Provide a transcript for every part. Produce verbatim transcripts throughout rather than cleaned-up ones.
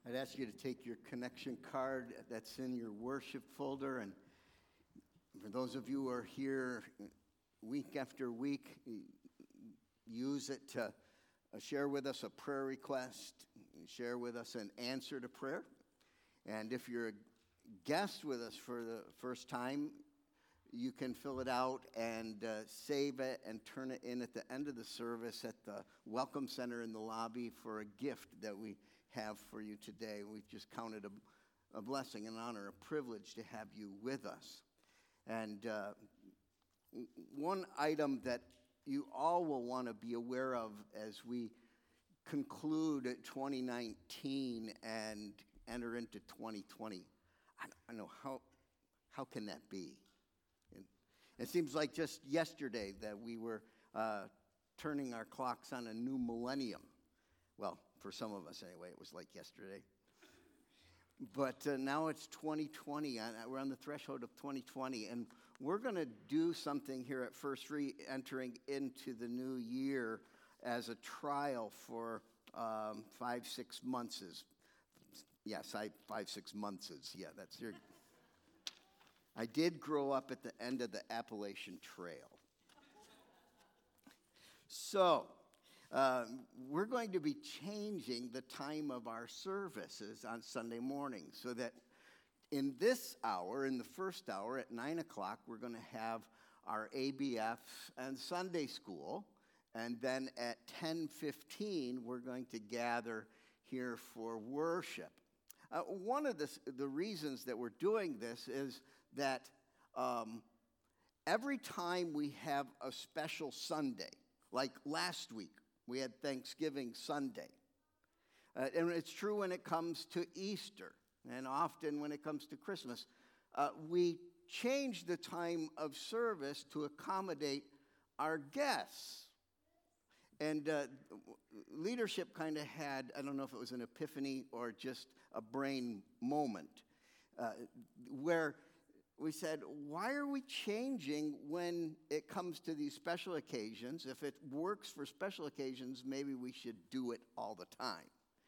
I'd ask you to take your connection card that's in your worship folder, and for those of you who are here week after week, use it to share with us a prayer request, share with us an answer to prayer. And if you're a guest with us for the first time, you can fill it out and uh, save it and turn it in at the end of the service at the Welcome Center in the lobby for a gift that we have for you today. We just count it a, a blessing, an honor, a privilege to have you with us. And uh, one item that you all will want to be aware of as we conclude twenty nineteen and enter into twenty twenty. I don't know, how, how can that be? And it seems like just yesterday that we were uh, turning our clocks on a new millennium. Well, for some of us anyway, it was like yesterday. But uh, now it's twenty twenty. We're on the threshold of twenty twenty, and we're going to do something here at First Free, entering into the new year as a trial for um, five, six months. Yes, I, five, six months is, yeah, that's your... I did grow up at the end of the Appalachian Trail. So, uh, we're going to be changing the time of our services on Sunday morning so that in this hour, in the first hour at nine o'clock, we're going to have our A B F and Sunday school. And then at ten fifteen, we're going to gather here for worship. Uh, one of the, the reasons that we're doing this is that um, every time we have a special Sunday, like last week, we had Thanksgiving Sunday. Uh, and it's true when it comes to Easter, and often when it comes to Christmas. Uh, we change the time of service to accommodate our guests. And uh, leadership kind of had, I don't know if it was an epiphany or just a brain moment, uh, where we said, why are we changing when it comes to these special occasions? If it works for special occasions, maybe we should do it all the time.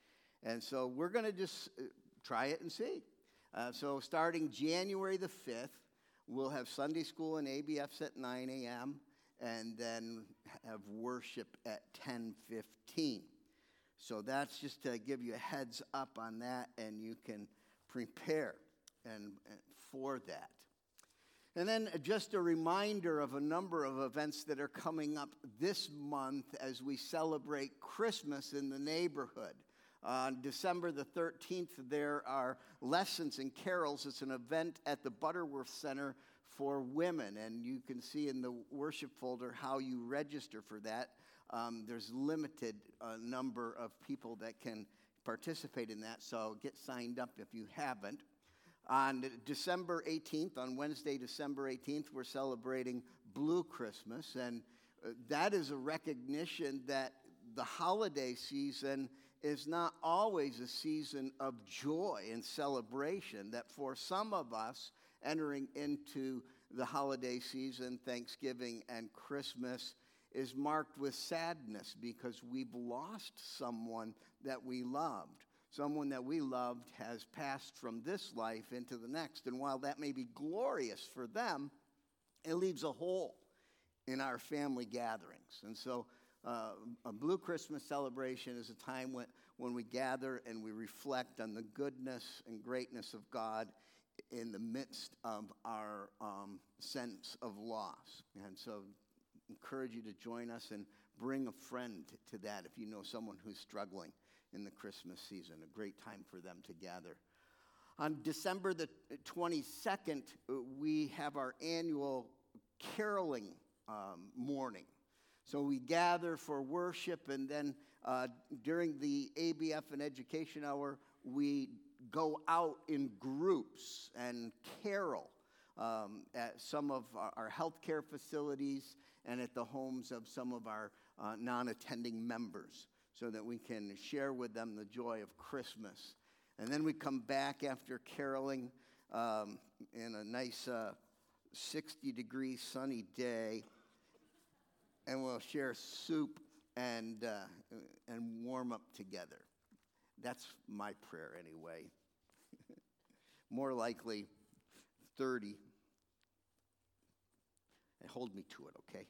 And so we're going to just uh, try it and see. Uh, so starting January the fifth, we'll have Sunday school and A B Fs at nine a.m., and then have worship at ten fifteen. So that's just to give you a heads up on that, and you can prepare and, and for that. And then just a reminder of a number of events that are coming up this month as we celebrate Christmas in the neighborhood. On December the thirteenth, there are lessons and carols. It's an event at the Butterworth Center for women, and you can see in the worship folder how you register for that. Um, there's limited uh, number of people that can participate in that, so get signed up if you haven't. On December eighteenth, on Wednesday, December eighteenth, we're celebrating Blue Christmas, and uh, that is a recognition that the holiday season is not always a season of joy and celebration, that for some of us, entering into the holiday season, Thanksgiving and Christmas, is marked with sadness because we've lost someone that we loved. Someone that we loved has passed from this life into the next. And while that may be glorious for them, it leaves a hole in our family gatherings. And so uh, a Blue Christmas celebration is a time when, when we gather and we reflect on the goodness and greatness of God in the midst of our um, sense of loss. And so encourage you to join us and bring a friend to that if you know someone who's struggling in the Christmas season. A great time for them to gather. On December the twenty-second, we have our annual caroling um, morning. So we gather for worship, and then uh, during the A B F and Education Hour, we go out in groups and carol um, at some of our, our healthcare facilities and at the homes of some of our uh, non-attending members so that we can share with them the joy of Christmas. And then we come back after caroling um, in a nice uh, sixty-degree sunny day, and we'll share soup and, uh, and warm up together. That's my prayer anyway. More likely, thirty. And hold me to it, okay?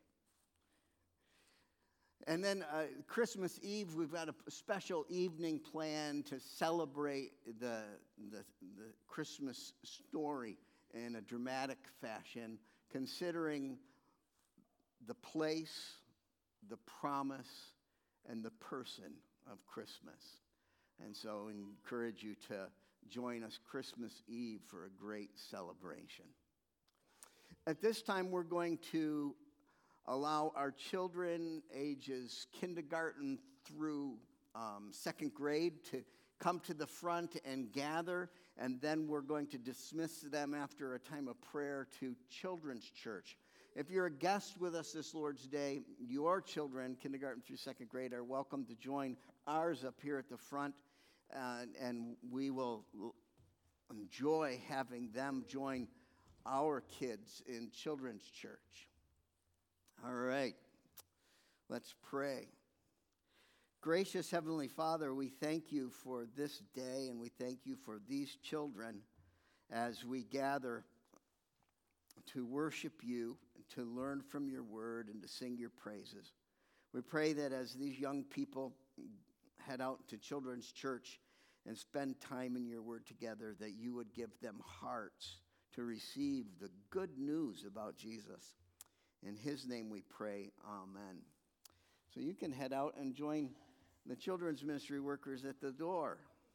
And then uh, Christmas Eve, we've got a special evening planned to celebrate the, the, the Christmas story in a dramatic fashion, considering the place, the promise, and the person of Christmas. And so I encourage you to join us Christmas Eve for a great celebration. At this time, we're going to allow our children ages kindergarten through um, second grade to come to the front and gather, and then we're going to dismiss them after a time of prayer to Children's Church. If you're a guest with us this Lord's Day, your children, kindergarten through second grade, are welcome to join ours up here at the front, uh, and we will enjoy having them join our kids in Children's Church. All right, let's pray. Gracious Heavenly Father, we thank you for this day, and we thank you for these children as we gather to worship you, and to learn from your word, and to sing your praises. We pray that as these young people head out to Children's Church and spend time in your word together, that you would give them hearts to receive the good news about Jesus. In his name we pray, amen. So you can head out and join the children's ministry workers at the door.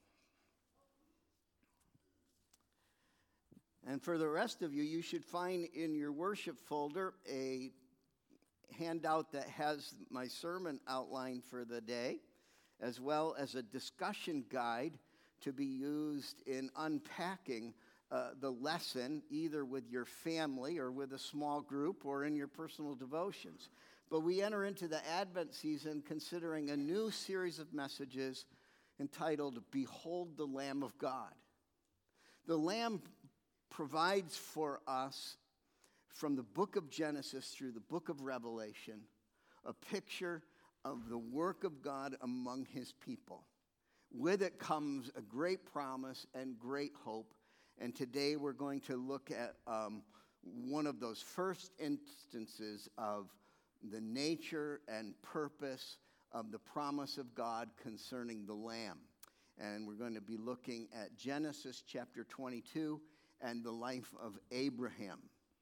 And for the rest of you, you should find in your worship folder a handout that has my sermon outline for the day, as well as a discussion guide to be used in unpacking Uh, the lesson, either with your family or with a small group or in your personal devotions. But we enter into the Advent season considering a new series of messages entitled, Behold the Lamb of God. The Lamb provides for us, from the book of Genesis through the book of Revelation, a picture of the work of God among his people. With it comes a great promise and great hope. And today we're going to look at um, one of those first instances of the nature and purpose of the promise of God concerning the Lamb. And we're going to be looking at Genesis chapter twenty-two and the life of Abraham.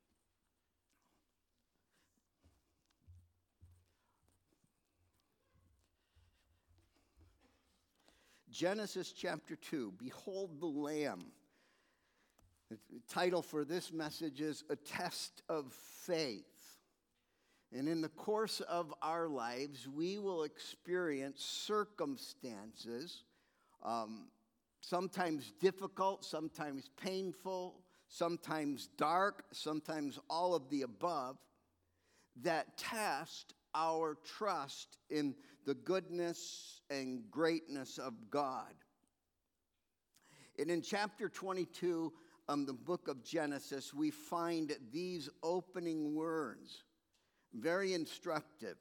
Genesis chapter two, Behold the Lamb. The title for this message is A Test of Faith. And in the course of our lives, we will experience circumstances, um, sometimes difficult, sometimes painful, sometimes dark, sometimes all of the above, that test our trust in the goodness and greatness of God. And in chapter twenty-two, Um, the book of Genesis, we find these opening words, very instructive.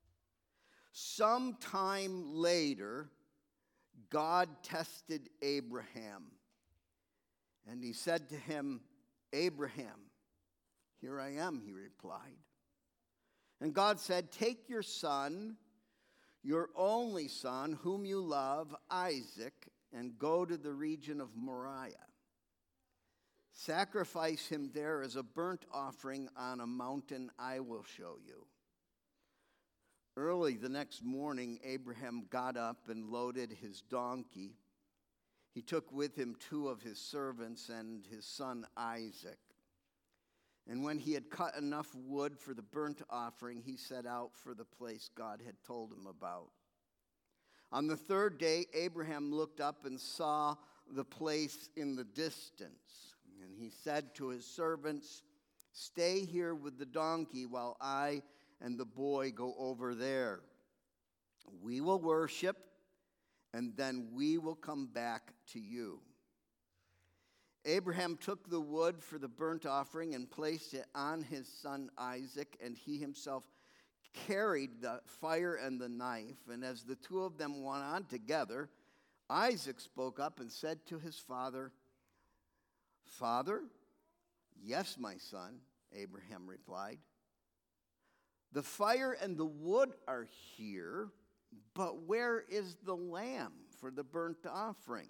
Sometime later, God tested Abraham, and he said to him, Abraham, here I am, he replied. And God said, take your son, your only son, whom you love, Isaac, and go to the region of Moriah. Sacrifice him there as a burnt offering on a mountain I will show you. Early the next morning, Abraham got up and loaded his donkey. He took with him two of his servants and his son Isaac. And when he had cut enough wood for the burnt offering, he set out for the place God had told him about. On the third day, Abraham looked up and saw the place in the distance. And he said to his servants, stay here with the donkey while I and the boy go over there. We will worship, and then we will come back to you. Abraham took the wood for the burnt offering and placed it on his son Isaac, and he himself carried the fire and the knife. And as the two of them went on together, Isaac spoke up and said to his father, "Father?" "Yes, my son," Abraham replied. "The fire and the wood are here, but where is the lamb for the burnt offering?"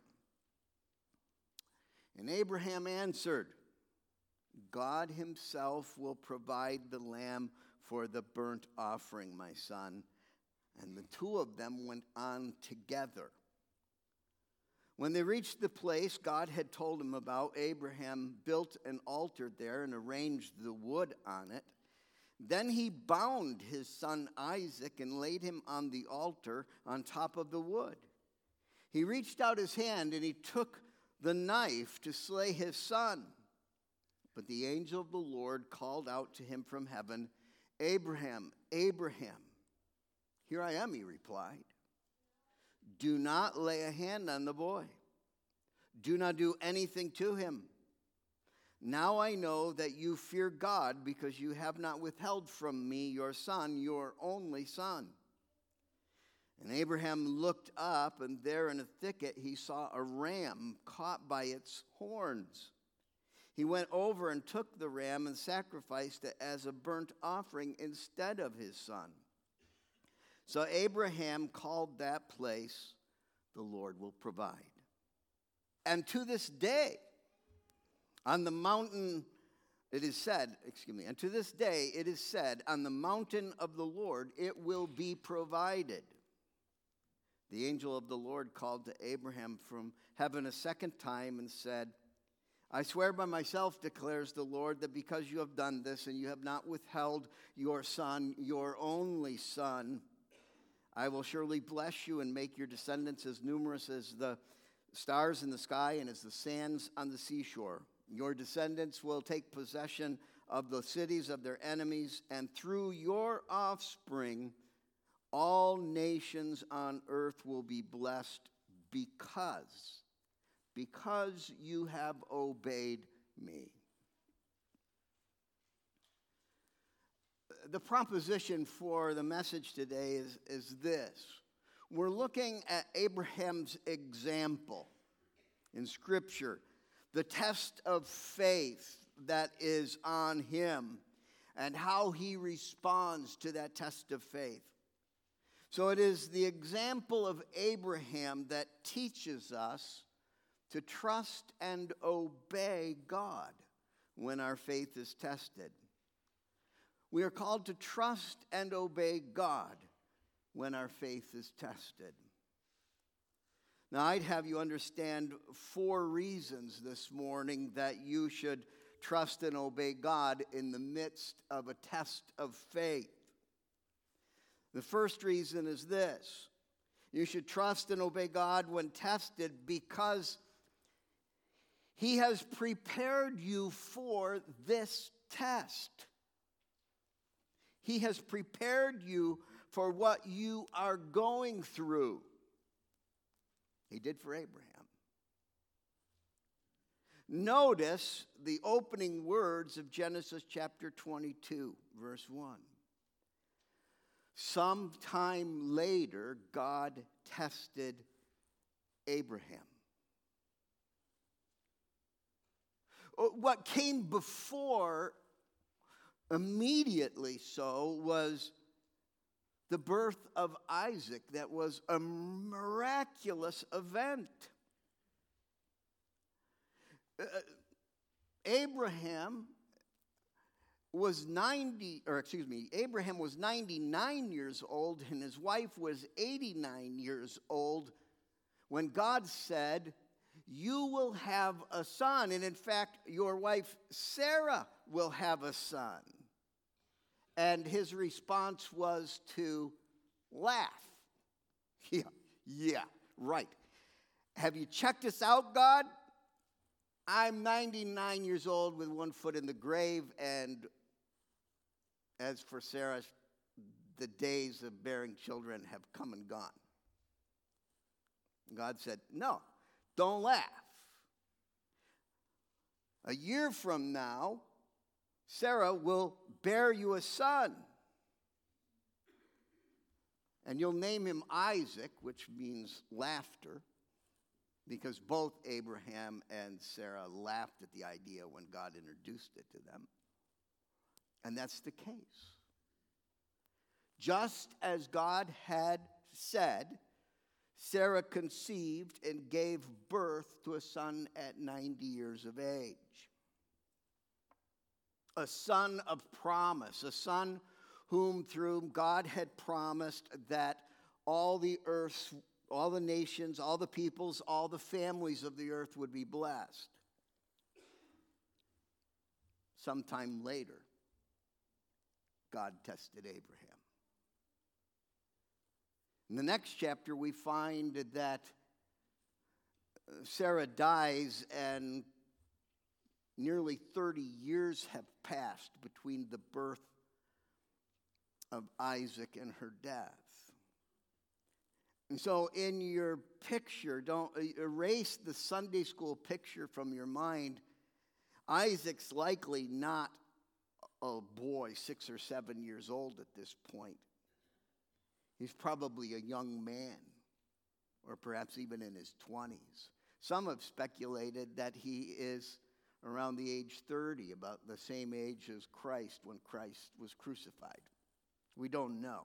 And Abraham answered, "God himself will provide the lamb for the burnt offering, my son." And the two of them went on together. When they reached the place God had told him about, Abraham built an altar there and arranged the wood on it. Then he bound his son Isaac and laid him on the altar on top of the wood. He reached out his hand and he took the knife to slay his son. But the angel of the Lord called out to him from heaven, "Abraham, Abraham." "Here I am," he replied. "Do not lay a hand on the boy. Do not do anything to him. Now I know that you fear God because you have not withheld from me your son, your only son." And Abraham looked up, and there in a thicket he saw a ram caught by its horns. He went over and took the ram and sacrificed it as a burnt offering instead of his son. So Abraham called that place, "The Lord will provide." And to this day, on the mountain, it is said, excuse me, and to this day it is said, "On the mountain of the Lord it will be provided." The angel of the Lord called to Abraham from heaven a second time and said, "I swear by myself, declares the Lord, that because you have done this and you have not withheld your son, your only son, I will surely bless you and make your descendants as numerous as the stars in the sky and as the sands on the seashore. Your descendants will take possession of the cities of their enemies, and through your offspring, all nations on earth will be blessed because, because you have obeyed me." The proposition for the message today is, is this. We're looking at Abraham's example in Scripture, the test of faith that is on him, and how he responds to that test of faith. So it is the example of Abraham that teaches us to trust and obey God when our faith is tested. We are called to trust and obey God when our faith is tested. Now, I'd have you understand four reasons this morning that you should trust and obey God in the midst of a test of faith. The first reason is this. You should trust and obey God when tested because He has prepared you for this test. He has prepared you for what you are going through. He did for Abraham. Notice the opening words of Genesis chapter twenty-two, verse one. Sometime later, God tested Abraham. What came before, immediately so, was the birth of Isaac. That was a miraculous event. Uh, Abraham was ninety, or excuse me, Abraham was ninety-nine years old, and his wife was eighty-nine years old when God said, "You will have a son, and in fact, your wife Sarah will have a son." And his response was to laugh. Yeah, yeah, right. Have you checked this out, God? I'm ninety-nine years old with one foot in the grave, and as for Sarah, the days of bearing children have come and gone. God said, no, don't laugh. A year from now, Sarah will bear you a son, and you'll name him Isaac, which means laughter. because both Abraham and Sarah laughed at the idea when God introduced it to them. And that's the case. Just as God had said, Sarah conceived and gave birth to a son at ninety years of age. A son of promise, a son whom through God had promised that all the earth, all the nations, all the peoples, all the families of the earth would be blessed. Sometime later, God tested Abraham. In the next chapter, we find that Sarah dies, and nearly thirty years have passed between the birth of Isaac and her death. And so in your picture, don't erase the Sunday school picture from your mind. Isaac's likely not a boy six or seven years old at this point. He's probably a young man, or perhaps even in his twenties. Some have speculated that he is around the age thirty, about the same age as Christ when Christ was crucified. We don't know.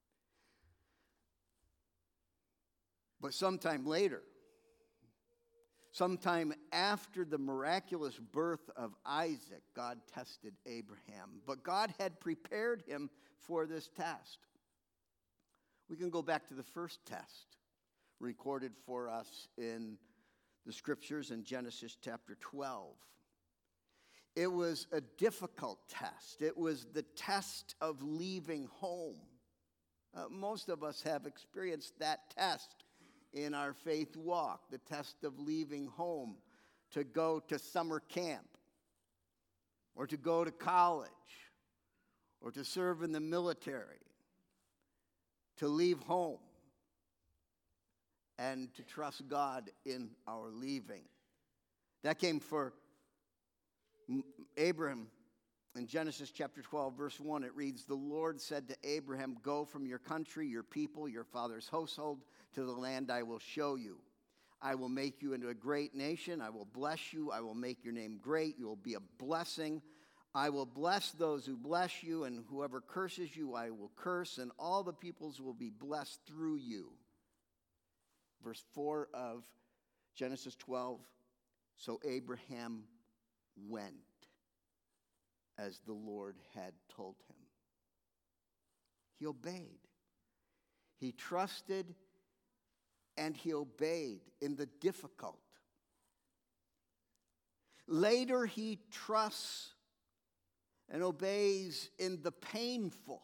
But sometime later, sometime after the miraculous birth of Isaac, God tested Abraham. But God had prepared him for this test. We can go back to the first test recorded for us in the scriptures in Genesis chapter twelve. It was a difficult test. It was the test of leaving home. Uh, most of us have experienced that test in our faith walk, the test of leaving home to go to summer camp, or to go to college, or to serve in the military, to leave home, and to trust God in our leaving. That came for Abraham in Genesis chapter twelve, verse one. It reads, "The Lord said to Abraham, go from your country, your people, your father's household, to the land I will show you. I will make you into a great nation. I will bless you. I will make your name great. You will be a blessing. I will bless those who bless you, and whoever curses you, I will curse, and all the peoples will be blessed through you." Verse four of Genesis twelve, so Abraham went as the Lord had told him. He obeyed. He trusted and he obeyed in the difficult. Later, he trusts and obeys in the painful.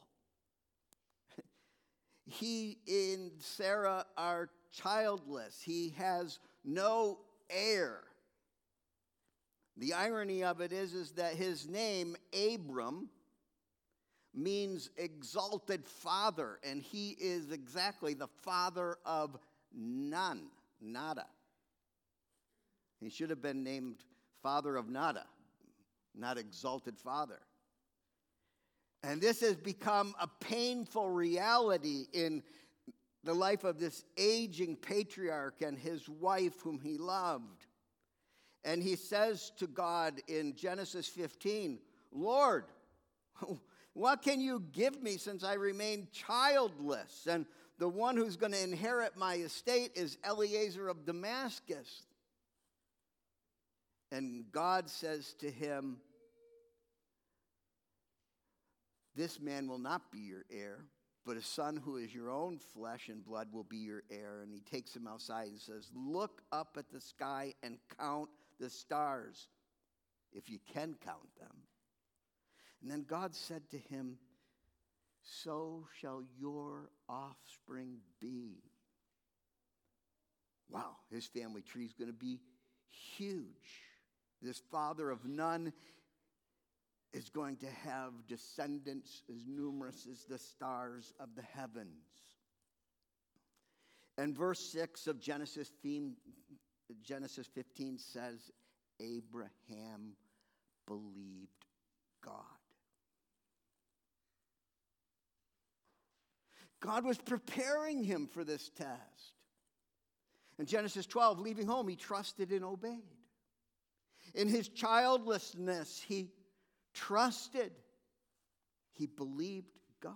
He and Sarah are childless. He has no heir. The irony of it is, is that his name, Abram, means exalted father, and he is exactly the father of none, nada. He should have been named father of nada, not exalted father. And this has become a painful reality in the life of this aging patriarch and his wife whom he loved. And he says to God in Genesis fifteen, "Lord, what can you give me since I remain childless? And the one who's going to inherit my estate is Eliezer of Damascus." And God says to him, "This man will not be your heir, but a son who is your own flesh and blood will be your heir." And he takes him outside and says, "Look up at the sky and count the stars, if you can count them." And then God said to him, "So shall your offspring be." Wow, his family tree is going to be huge. This father of none is going to have descendants as numerous as the stars of the heavens. And verse six of Genesis Genesis fifteen says, Abraham believed God. God was preparing him for this test. In Genesis twelve, leaving home, he trusted and obeyed. In his childlessness, he trusted. He believed God.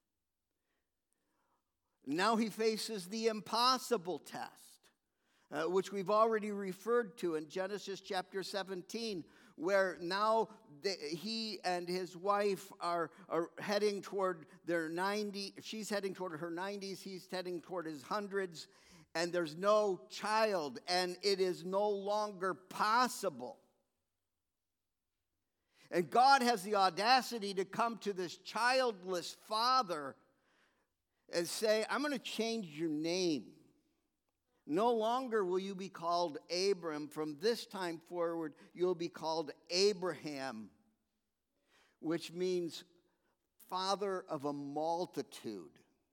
Now he faces the impossible test, uh, which we've already referred to in Genesis chapter seventeen, where now the, he and his wife are, are heading toward their ninety. She's heading toward her nineties. He's heading toward his hundreds. And there's no child, and it is no longer possible. And God has the audacity to come to this childless father and say, I'm going to change your name. No longer will you be called Abram. From this time forward, you'll be called Abraham, which means father of a multitude.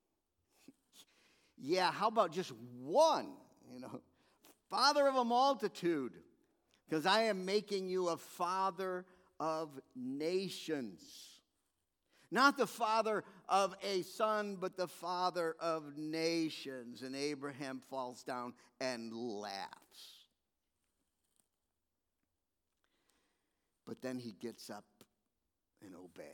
Yeah, how about just one? You know, father of a multitude, because I am making you a father of nations. Not the father of a son, but the father of nations. And Abraham falls down and laughs. But then he gets up and obeys.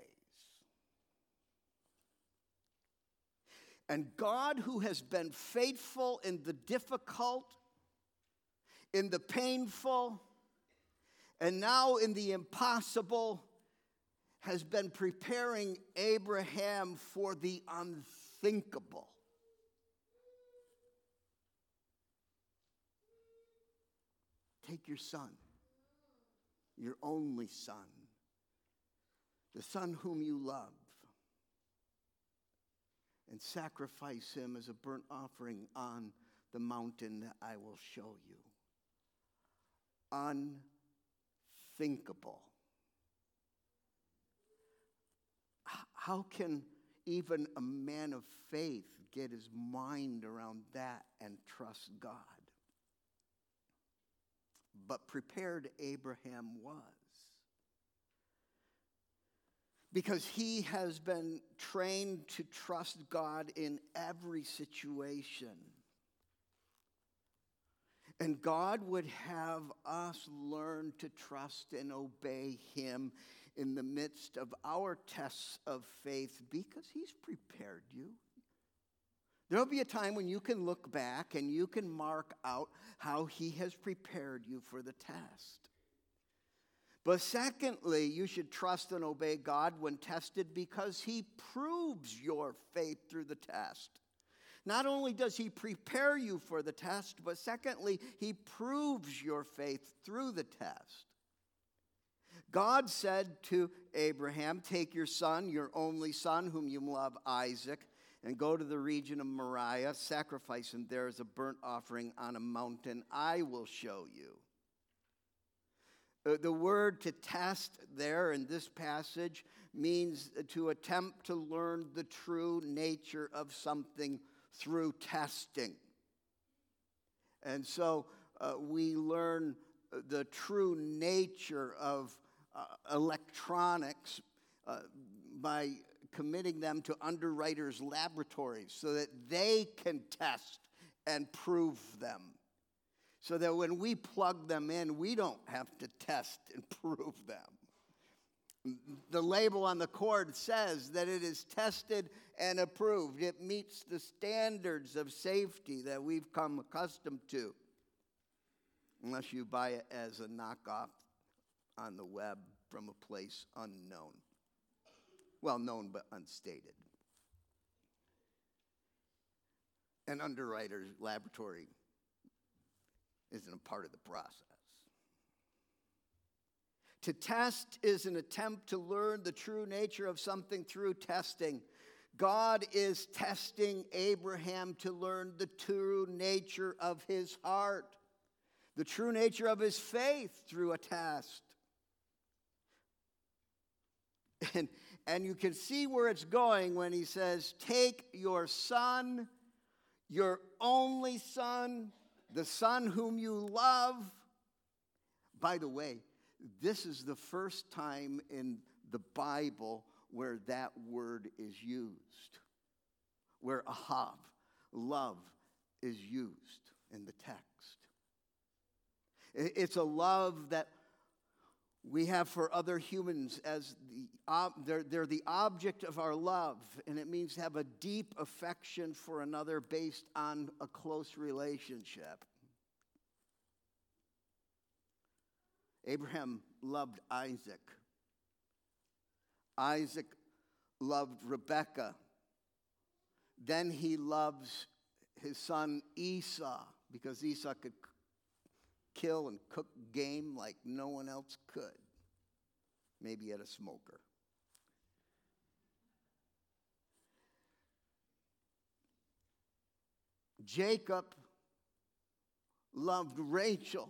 And God, who has been faithful in the difficult, in the painful, and now in the impossible, has been preparing Abraham for the unthinkable. Take your son, your only son, the son whom you love, and sacrifice him as a burnt offering on the mountain that I will show you. Unthinkable. How can even a man of faith get his mind around that and trust God? But prepared Abraham was. Because he has been trained to trust God in every situation. And God would have us learn to trust and obey him in the midst of our tests of faith, because he's prepared you. There'll be a time when you can look back and you can mark out how he has prepared you for the test. But secondly, you should trust and obey God when tested, because he proves your faith through the test. Not only does he prepare you for the test, but secondly, he proves your faith through the test. God said to Abraham, take your son, your only son, whom you love, Isaac, and go to the region of Moriah, sacrifice him there as a burnt offering on a mountain I will show you. Uh, the word to test there in this passage means to attempt to learn the true nature of something through testing. And so uh, we learn the true nature of uh, electronics uh, by committing them to underwriters' laboratories so that they can test and prove them. So that when we plug them in, we don't have to test and prove them. The label on the cord says that it is tested and approved. It meets the standards of safety that we've come accustomed to. Unless you buy it as a knockoff on the web from a place unknown. Well, known but unstated. An underwriter's laboratory isn't a part of the process. To test is an attempt to learn the true nature of something through testing. God is testing Abraham to learn the true nature of his heart, the true nature of his faith through a test. And, and you can see where it's going when he says, take your son, your only son, the son whom you love. By the way, this is the first time in the Bible where that word is used, where ahav, love, is used. in the text. It's a love that we have for other humans as the ob- they're, they're the object of our love, and it means to have a deep affection for another based on a close relationship. Abraham loved Isaac. Isaac loved Rebekah. Then he loves his son Esau, because Esau could kill and cook game like no one else could. Maybe he had a smoker. Jacob loved Rachel.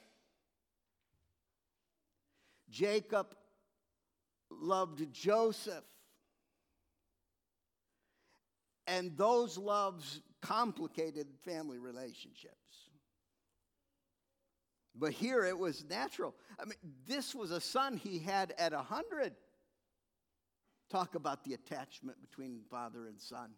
Jacob loved Joseph. And those loves complicated family relationships. But here it was natural. I mean, this was a son he had at a hundred. Talk about the attachment between father and son.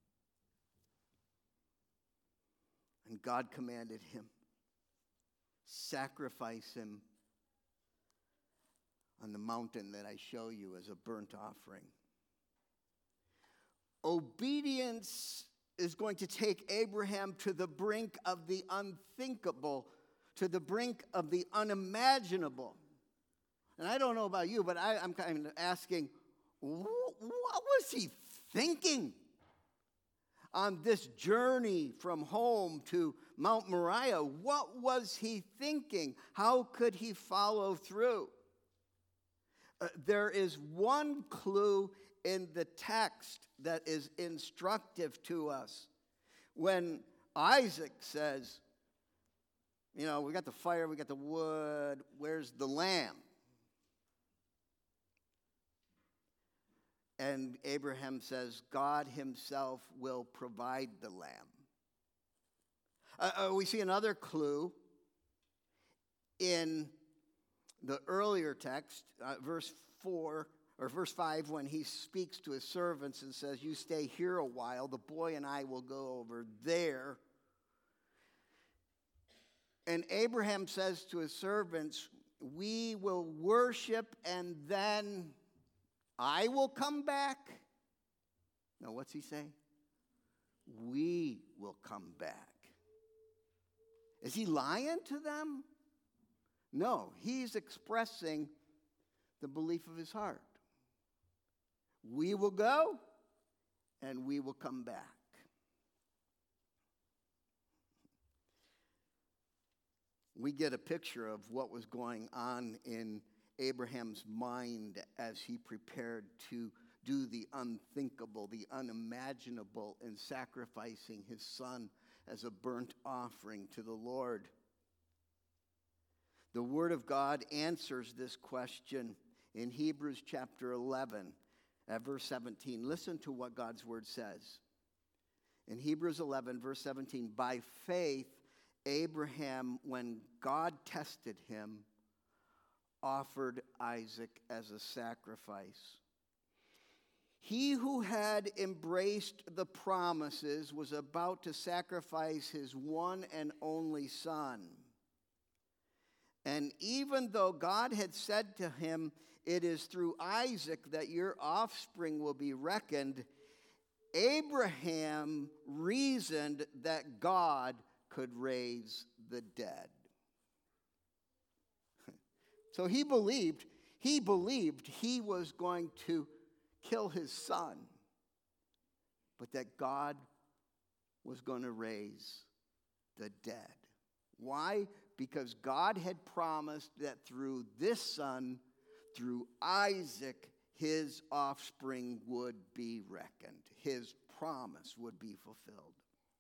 And God commanded him, sacrifice him on the mountain that I show you as a burnt offering. Obedience is going to take Abraham to the brink of the unthinkable, to the brink of the unimaginable. And I don't know about you, but I, I'm kind of asking, what was he thinking on this journey from home to Mount Moriah? What was he thinking? How could he follow through? Uh, there is one clue in the text that is instructive to us. When Isaac says, you know, we got the fire, we got the wood, where's the lamb? And Abraham says, God himself will provide the lamb. Uh, uh, we see another clue in the earlier text, uh, verse four, or verse five, when he speaks to his servants and says, you stay here a while, the boy and I will go over there. And Abraham says to his servants, we will worship and then I will come back. No, what's he saying? We will come back. Is he lying to them? No, he's expressing the belief of his heart. We will go and we will come back. We get a picture of what was going on in Abraham's mind as he prepared to do the unthinkable, the unimaginable, in sacrificing his son as a burnt offering to the Lord. The Word of God answers this question in Hebrews chapter eleven, at verse seventeen. Listen to what God's Word says. In Hebrews eleven, verse seventeen, by faith, Abraham, when God tested him, offered Isaac as a sacrifice. He who had embraced the promises was about to sacrifice his one and only son. And even though God had said to him, it is through Isaac that your offspring will be reckoned, Abraham reasoned that God could raise the dead. So he believed, he believed he was going to kill his son, but that God was going to raise the dead. Why? Because God had promised that through this son, through Isaac, his offspring would be reckoned. His promise would be fulfilled.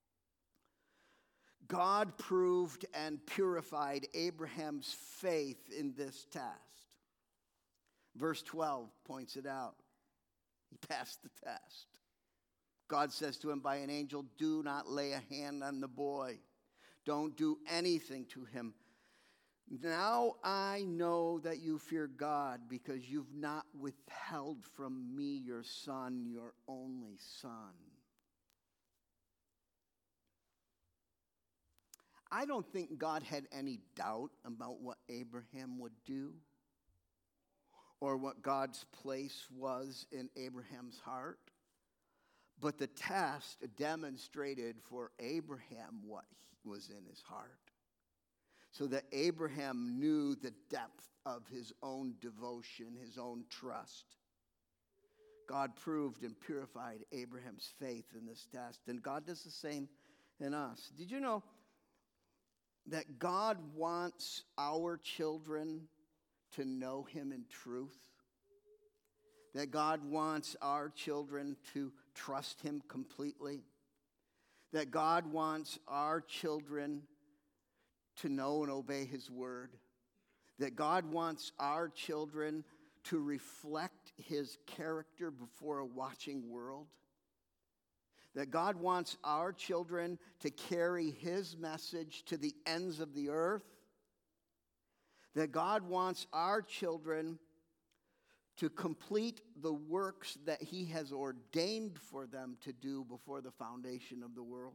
God proved and purified Abraham's faith in this test. Verse twelve points it out. He passed the test. God says to him by an angel, do not lay a hand on the boy. Don't do anything to him. Now I know that you fear God because you've not withheld from me your son, your only son. I don't think God had any doubt about what Abraham would do or what God's place was in Abraham's heart. But the test demonstrated for Abraham what was in his heart, so that Abraham knew the depth of his own devotion, his own trust. God proved and purified Abraham's faith in this test, and God does the same in us. Did you know that God wants our children to know him in truth? That God wants our children to trust him completely? That God wants our children to know and obey his word? That God wants our children to reflect his character before a watching world? That God wants our children to carry his message to the ends of the earth? That God wants our children to complete the works that he has ordained for them to do before the foundation of the world?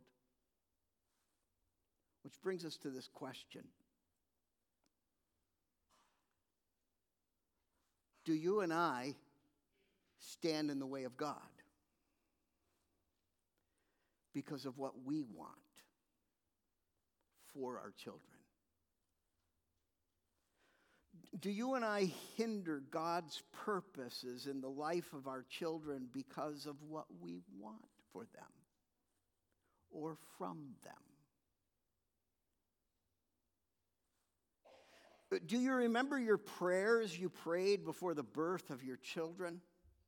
Which brings us to this question. Do you and I stand in the way of God because of what we want for our children? Do you and I hinder God's purposes in the life of our children because of what we want for them or from them? Do you remember your prayers you prayed before the birth of your children?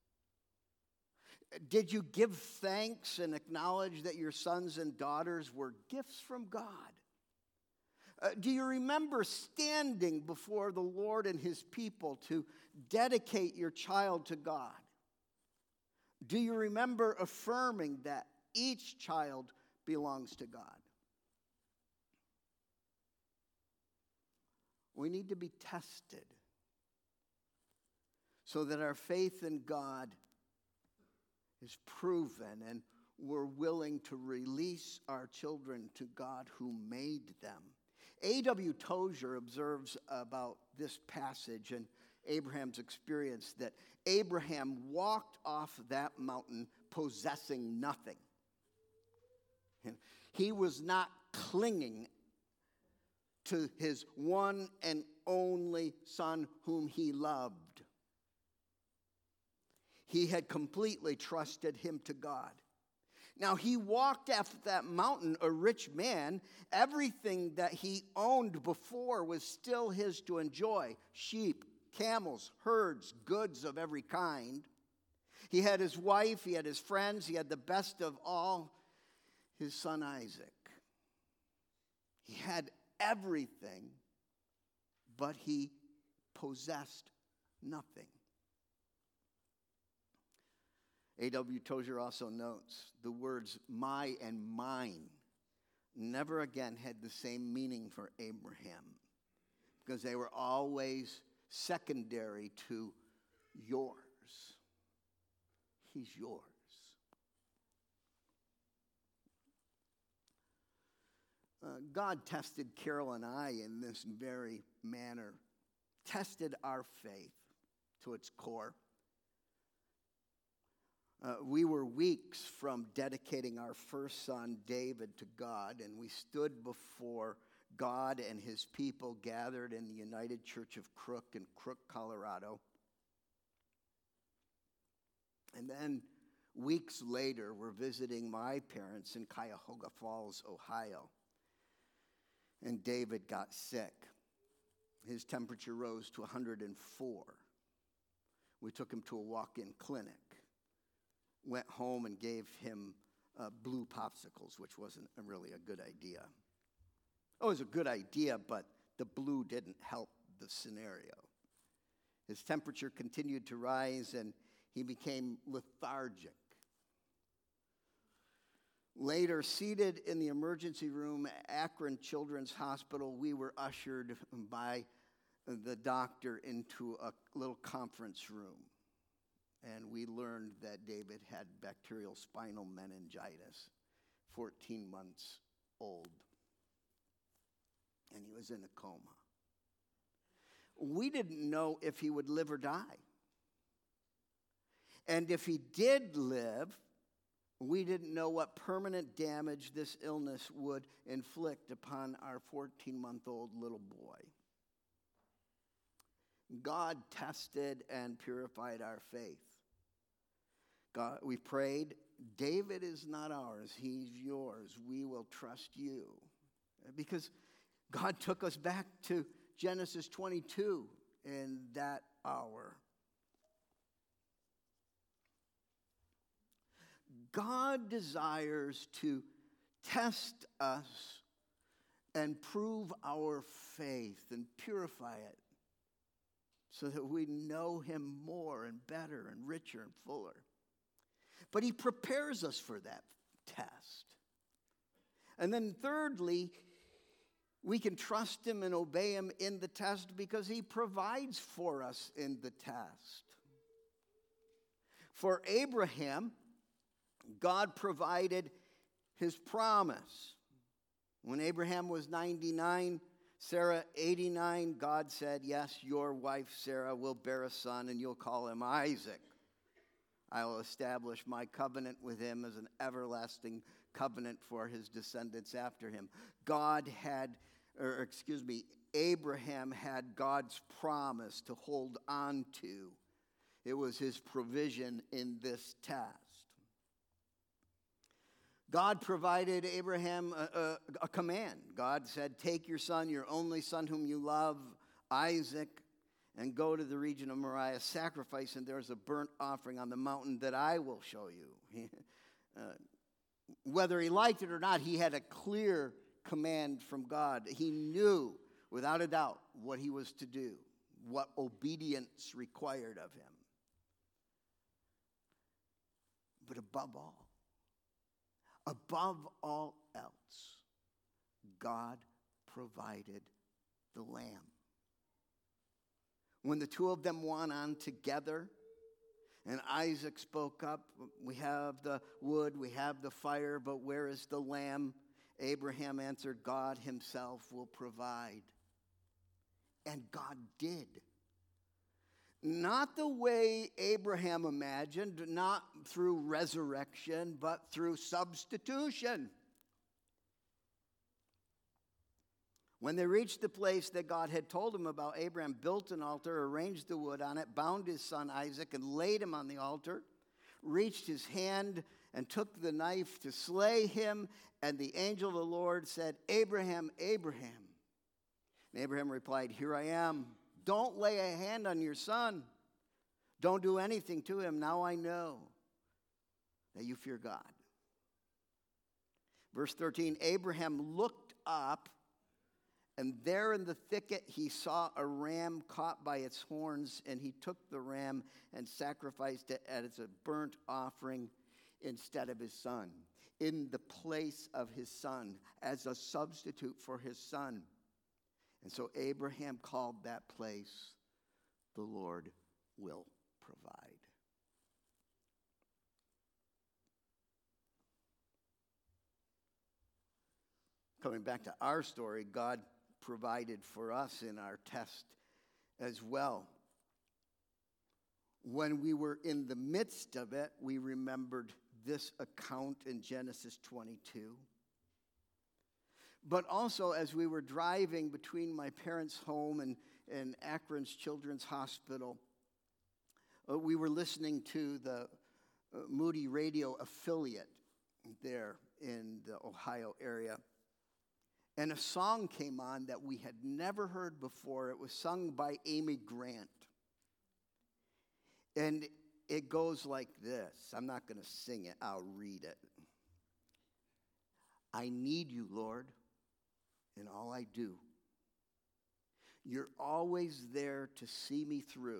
Did you give thanks and acknowledge that your sons and daughters were gifts from God? Uh, do you remember standing before the Lord and his people to dedicate your child to God? Do you remember affirming that each child belongs to God? We need to be tested so that our faith in God is proven and we're willing to release our children to God who made them. A W Tozer observes about this passage and Abraham's experience that Abraham walked off that mountain possessing nothing. He was not clinging to his one and only son whom he loved. He had completely trusted him to God. Now, he walked after that mountain, a rich man. Everything that he owned before was still his to enjoy: sheep, camels, herds, goods of every kind. He had his wife, he had his friends, he had the best of all, his son Isaac. He had everything, but he possessed nothing. A W Tozer also notes the words my and mine never again had the same meaning for Abraham, because they were always secondary to yours. He's yours. Uh, God tested Carol and I in this very manner, tested our faith to its core. Uh, we were weeks from dedicating our first son, David, to God, and we stood before God and his people gathered in the United Church of Crook in Crook, Colorado. And then weeks later, we're visiting my parents in Cuyahoga Falls, Ohio. And David got sick. His temperature rose to one hundred four. We took him to a walk-in clinic. Went home and gave him uh, blue popsicles, which wasn't a really a good idea. Oh, it was a good idea, but the blue didn't help the scenario. His temperature continued to rise, and he became lethargic. Later, seated in the emergency room at Akron Children's Hospital, we were ushered by the doctor into a little conference room. And we learned that David had bacterial spinal meningitis, fourteen months old. and he was in a coma. We didn't know if he would live or die. And if he did live, we didn't know what permanent damage this illness would inflict upon our fourteen-month-old little boy. God tested and purified our faith. God, we prayed, David is not ours, he's yours. We will trust you. Because God took us back to Genesis twenty-two in that hour. God desires to test us and prove our faith and purify it so that we know him more and better and richer and fuller. But he prepares us for that test. And then thirdly, we can trust him and obey him in the test because he provides for us in the test. For Abraham, God provided his promise. When Abraham was ninety-nine, Sarah eighty-nine, God said, yes, your wife Sarah will bear a son and you'll call him Isaac. I will establish my covenant with him as an everlasting covenant for his descendants after him. God had, or excuse me, Abraham had God's promise to hold on to. It was his provision in this test. God provided Abraham a, a, a command. God said, take your son, your only son whom you love, Isaac, and go to the region of Moriah, sacrifice, and there's a burnt offering on the mountain that I will show you. uh, whether he liked it or not, he had a clear command from God. He knew, without a doubt, what he was to do, what obedience required of him. But above all, above all else, God provided the lamb. When the two of them went on together, and Isaac spoke up, we have the wood, we have the fire, but where is the lamb? Abraham answered, God himself will provide. And God did. Not the way Abraham imagined, not through resurrection, but through substitution. When they reached the place that God had told him about, Abraham built an altar, arranged the wood on it, bound his son Isaac, and laid him on the altar, reached his hand and took the knife to slay him. And the angel of the Lord said, Abraham, Abraham. And Abraham replied, here I am. Don't lay a hand on your son. Don't do anything to him. Now I know that you fear God. Verse thirteen, Abraham looked up, and there in the thicket he saw a ram caught by its horns, and he took the ram and sacrificed it as a burnt offering instead of his son, in the place of his son, as a substitute for his son. And so Abraham called that place, the Lord will provide. Coming back to our story, God provided for us in our test as well. When we were in the midst of it, we remembered this account in Genesis twenty-two. But also, as we were driving between my parents' home and, and Akron's Children's Hospital, uh, we were listening to the uh, Moody Radio affiliate there in the Ohio area. And a song came on that we had never heard before. It was sung by Amy Grant. And it goes like this. I'm not going to sing it. I'll read it. I need you, Lord, in all I do. You're always there to see me through.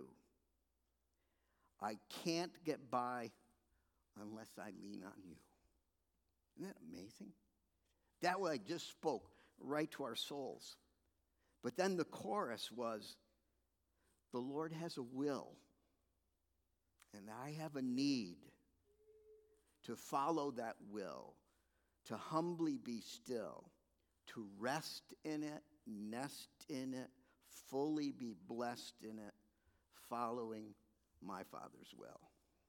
I can't get by unless I lean on you. Isn't that amazing? That way I just spoke right to our souls. But then the chorus was, the Lord has a will, and I have a need to follow that will, to humbly be still, to rest in it, nest in it, fully be blessed in it, following my Father's will.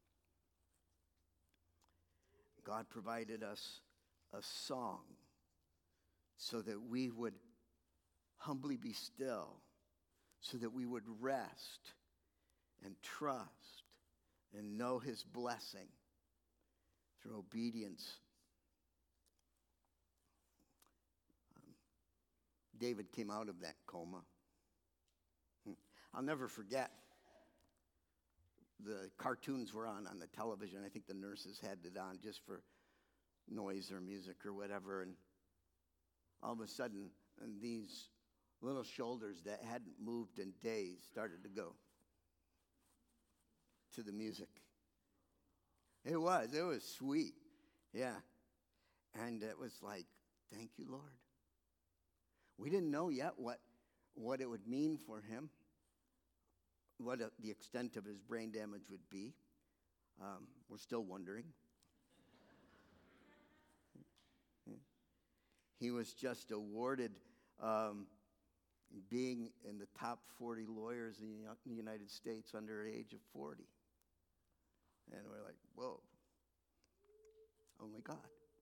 God provided us a song so that we would humbly be still, so that we would rest and trust and know his blessing through obedience. Um, David came out of that coma. I'll never forget. The cartoons were on on the television. I think the nurses had it on just for noise or music or whatever. And all of a sudden, and these little shoulders that hadn't moved in days started to go to the music. It was. It was sweet. Yeah. And it was like, thank you, Lord. We didn't know yet what, what it would mean for him, what a, the extent of his brain damage would be. Um, we're still wondering. He was just awarded um, being in the top forty lawyers in the United States under the age of forty. And we're like, whoa, only God.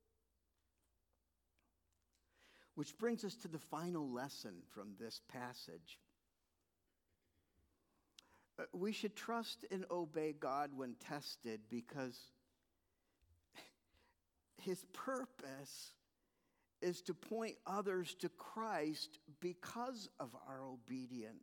Which brings us to the final lesson from this passage. Uh, we should trust and obey God when tested because his purpose is to point others to Christ because of our obedience.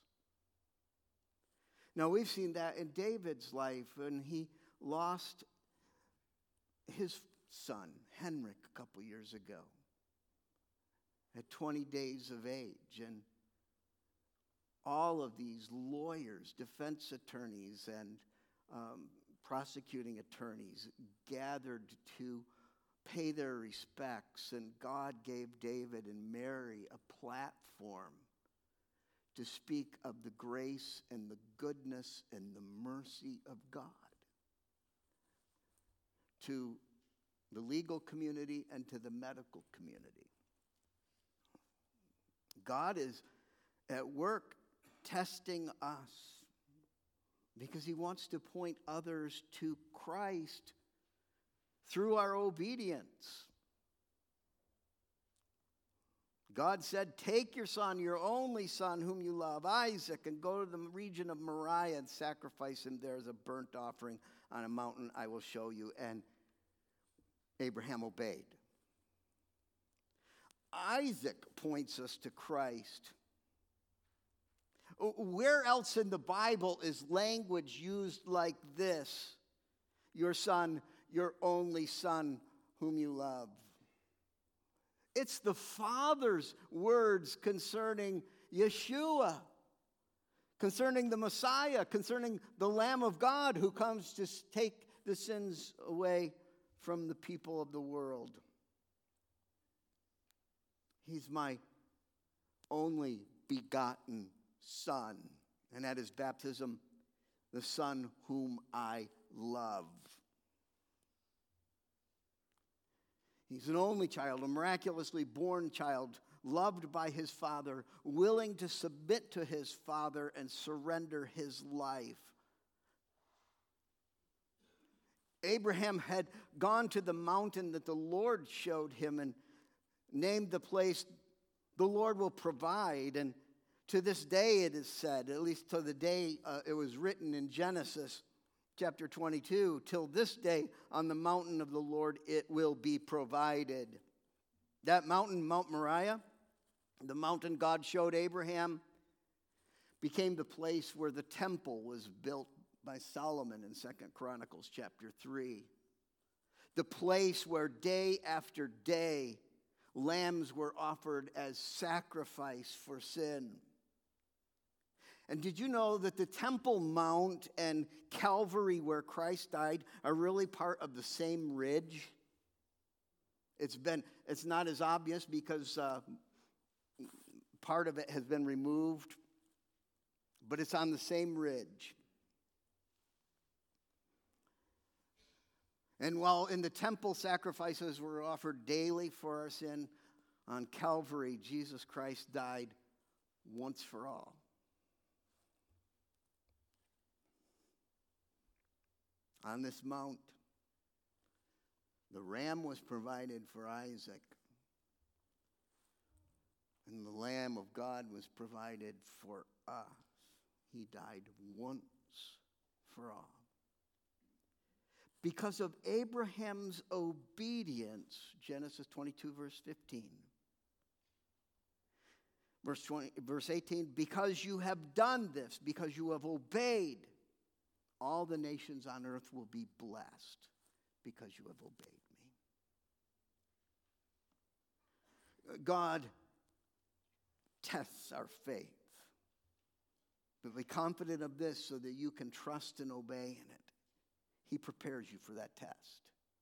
Now, we've seen that in David's life when he lost his son, Henrik, a couple years ago at twenty days of age. And all of these lawyers, defense attorneys, and um, prosecuting attorneys gathered to pay their respects, and God gave David and Mary a platform to speak of the grace and the goodness and the mercy of God to the legal community and to the medical community. God is at work testing us because he wants to point others to Christ through our obedience. God said, take your son, your only son whom you love, Isaac, and go to the region of Moriah and sacrifice him there as a burnt offering on a mountain I will show you. And Abraham obeyed. Isaac points us to Christ. Where else in the Bible is language used like this? Your son, your only son whom you love. It's the Father's words concerning Yeshua, concerning the Messiah, concerning the Lamb of God who comes to take the sins away from the people of the world. He's my only begotten Son, and at his baptism, the Son whom I love. He's an only child, a miraculously born child, loved by his father, willing to submit to his father and surrender his life. Abraham had gone to the mountain that the Lord showed him and named the place, the Lord will provide. And to this day it is said, at least to the day uh, it was written in Genesis chapter twenty-two, till this day on the mountain of the Lord it will be provided. That mountain, Mount Moriah, the mountain God showed Abraham, became the place where the temple was built by Solomon in Second Chronicles chapter three. The place where day after day lambs were offered as sacrifice for sin. And did you know that the Temple Mount and Calvary where Christ died are really part of the same ridge? It's been, it's not as obvious because uh, part of it has been removed, but it's on the same ridge. And while in the temple sacrifices were offered daily for our sin, On Calvary, Jesus Christ died once for all. On this mount, the ram was provided for Isaac, and the Lamb of God was provided for us. He died once for all. Because of Abraham's obedience, Genesis twenty-two, verse fifteen. Verse, twenty, verse eighteen, because you have done this, because you have obeyed, all the nations on earth will be blessed because you have obeyed me. God tests our faith. But be confident of this so that you can trust and obey in it. He prepares you for that test.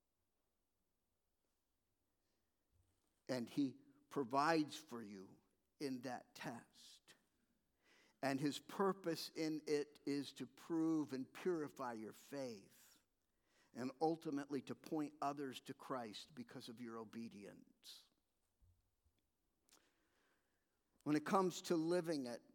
And he provides for you in that test. And his purpose in it is to prove and purify your faith, and ultimately to point others to Christ because of your obedience. When it comes to living it,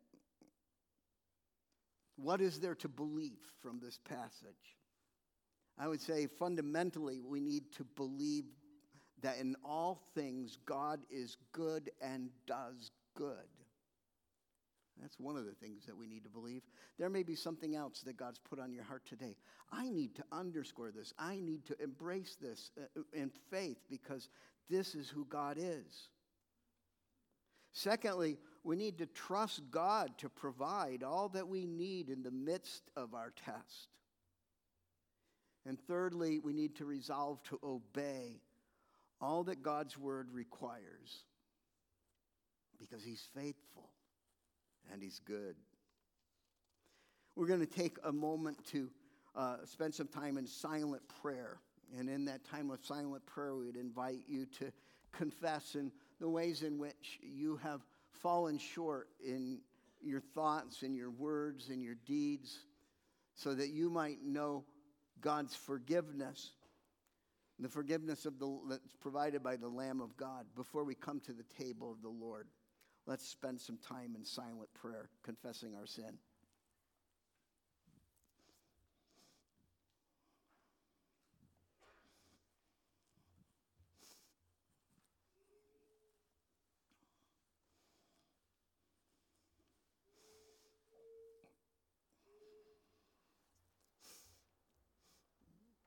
what is there to believe from this passage? I would say fundamentally we need to believe that in all things God is good and does good. That's one of the things that we need to believe. There may be something else that God's put on your heart today. I need to underscore this. I need to embrace this in faith because this is who God is. Secondly, we need to trust God to provide all that we need in the midst of our test. And thirdly, we need to resolve to obey all that God's word requires because he's faithful and he's good. We're going to take a moment to uh, spend some time in silent prayer. And in that time of silent prayer, we'd invite you to confess in the ways in which you have fallen short in your thoughts and your words and your deeds so that you might know God's forgiveness, the forgiveness of the, that's provided by the Lamb of God before we come to the table of the Lord. Let's spend some time in silent prayer, confessing our sin.